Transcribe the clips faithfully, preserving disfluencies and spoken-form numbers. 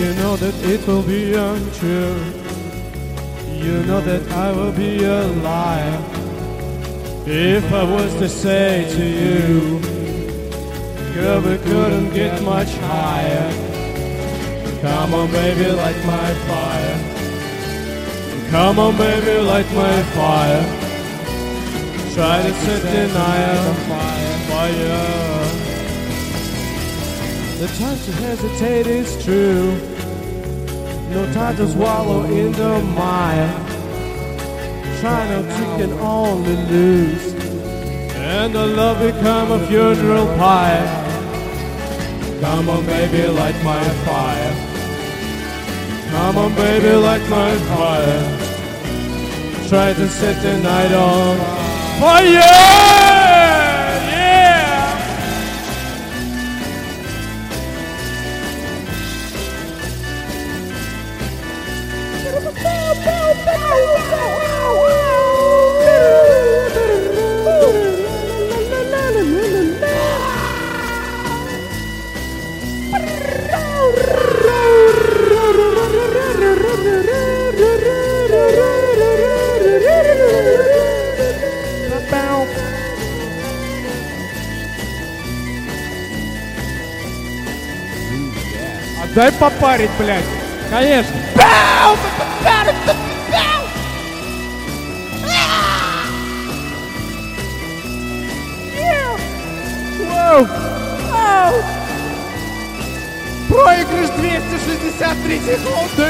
You know that it will be untrue. You know that I will be a liar if I was to say to you, girl, we couldn't get much higher. Come on, baby, light my fire. Come on, baby, light my fire. Try to set the night on fire, fire. The time to hesitate is true. No time to swallow in the mire. Try not to can only lose, and the love become a funeral pyre. Come on, baby, light my fire. Come on, baby, light my fire. Try to set the night on fire. Дай попарить, блядь. Конечно. Воу. Проигрыш двести шестьдесят три секунды.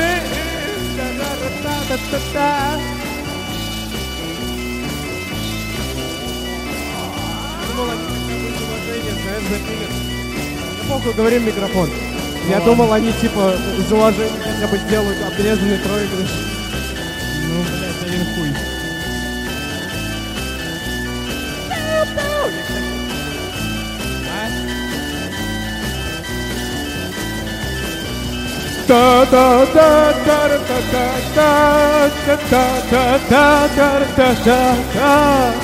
Похуй, говори в микрофон. Я думал, они типа из уважения хотя бы сделают обрезанный проигрыш. Ну, блядь, один хуй. Да да да да да да да да да да да да.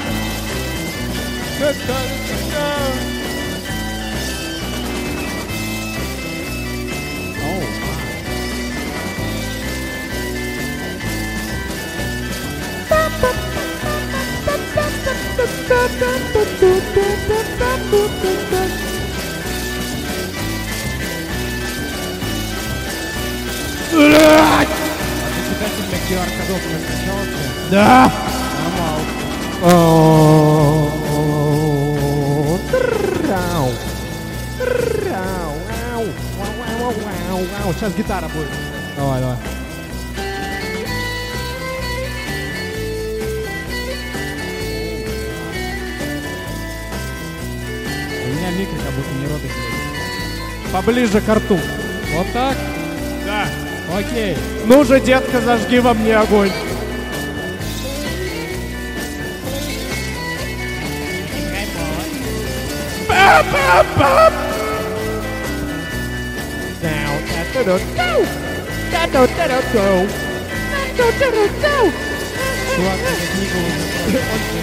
ку ар-кодов скачался? Да. Сейчас гитара будет. Давай, давай. У меня микро как будто не робит. Поближе к рту. Вот так? Да. Окей. Ну же, детка, зажги во мне огонь. Па-па-па! Чувак, эта книга уже просто...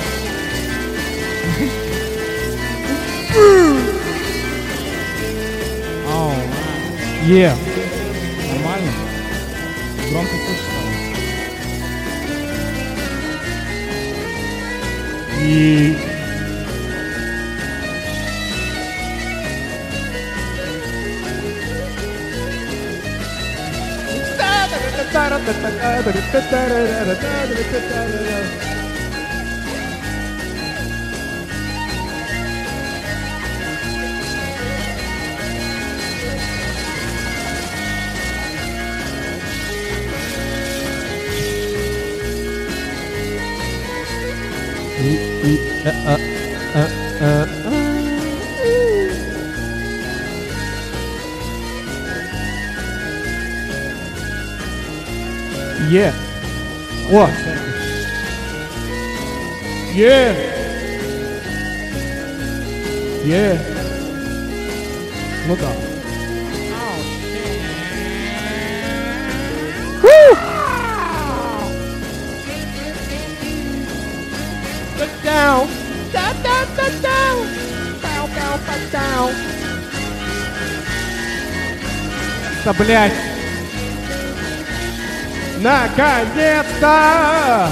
Оу, Е. нормально? Громко слышно стало. И... Е. О. Е. Е. Ну да. Down, down, down, down, down, down, down, down. Наконец-то, блядь! Наконец-то!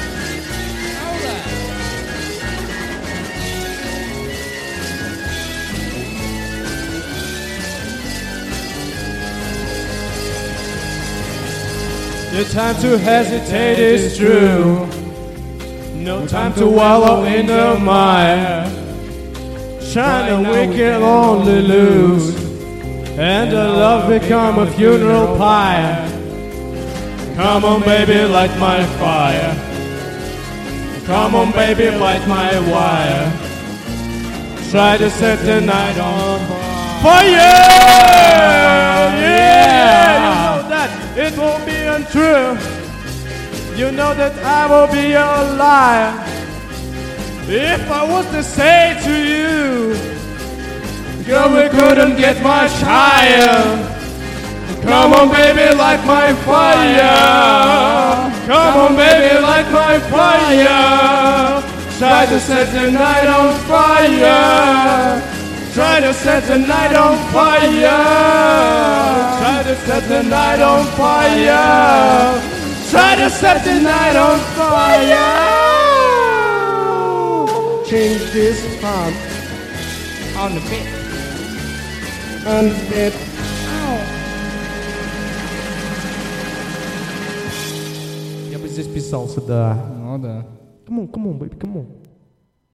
The time to hesitate is true. No time to wallow in the mire. China we can only lose, and the love become a funeral pyre. Come on baby, light my fire. Come on baby, light my wire. Try to set the night on fire. Yeah, you know that it won't be untrue. You know that I will be a liar if I was to say to you, girl, we couldn't get much higher. Come on baby, light my fire. Come on baby, light my fire. Try to set the night on fire. Try to set the night on fire. Try to set the night on fire. Try to set the night on fire. Change this heart On the bit. on it. Я бы здесь писался, да. Ну да. Come on, come on, baby, come on.